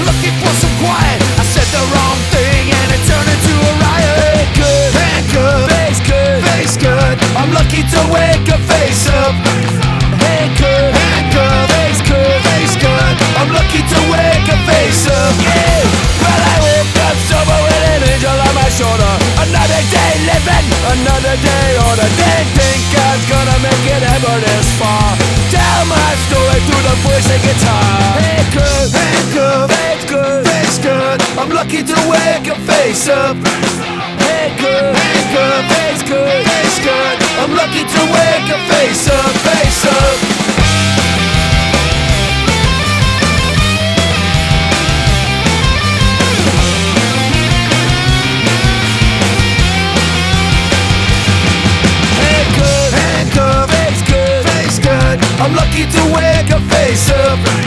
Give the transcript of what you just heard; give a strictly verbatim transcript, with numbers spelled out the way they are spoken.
looking for some quiet. I said the wrong thing and it turned into a riot. Good, handcuff, face good, face good. I'm lucky to wake up face up. Handcuff, handcuff, face good, face good. I'm lucky to wake up face up. Yeah. Well, I woke up sober with an angel on my shoulder. Another day living, another day older. Didn't think I was gonna make it ever this far. Tell my story through the voice and guitar. Handcuff, handcuff, face good, face good. I'm lucky to wake up face up. Handcuff, handcuff, face good, face good. I'm lucky to wake up face up, face up. I'm lucky to wake up face up.